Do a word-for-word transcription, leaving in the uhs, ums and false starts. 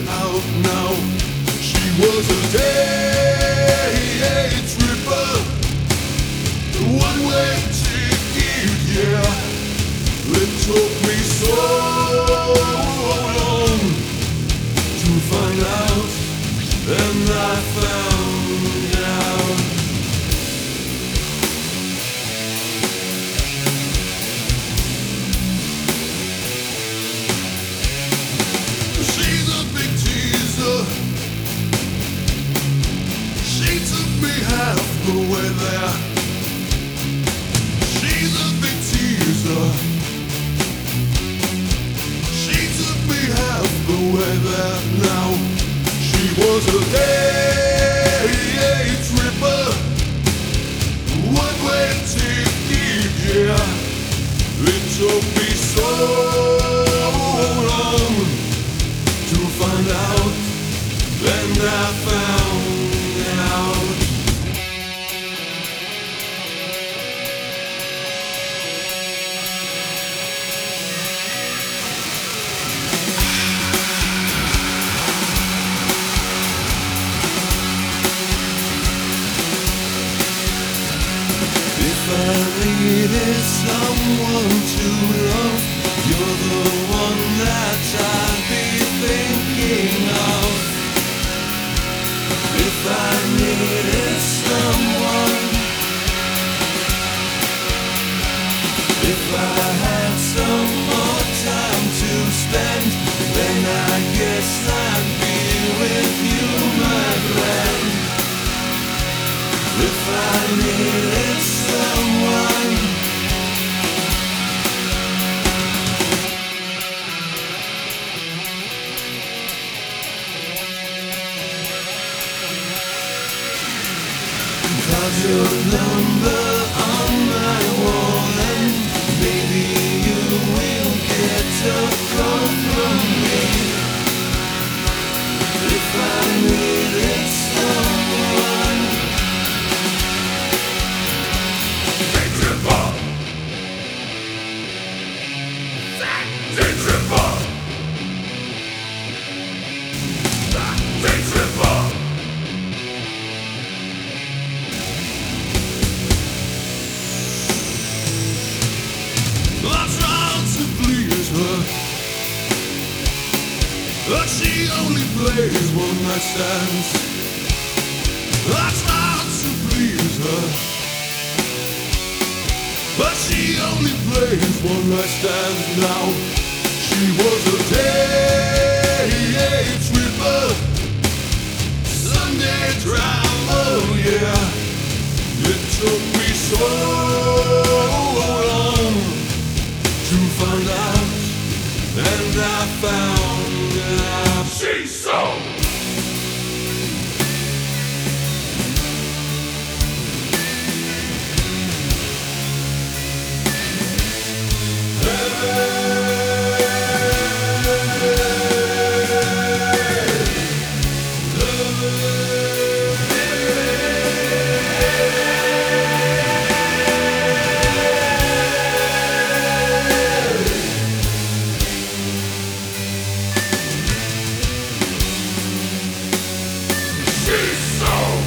out now. She was a day tripper, one-way ticket, yeah. It took me so long to find out, and I found out. She's a big teaser. She took me half the way there. She's a big teaser. She took me half the way there now. She was a day tripper, one-way ticket, yeah. It took me so long to find out, and I found out. If I needed someone to love, you're the one that I'd be thinking of. If I needed someone, if I had some more time to spend, then I guess I'd be with you, my friend. If I needed someone, got your number on my wall, and maybe you will get a call from me. If I needed someone, Day Tripper, Day Tripper, Day Tripper. I tried to please her, but she only plays one night stands. I tried to please her, but she only plays one night stands now. She was a day tripper, Sunday drama, yeah. It took me so long to find out, and I found out. She's so She's so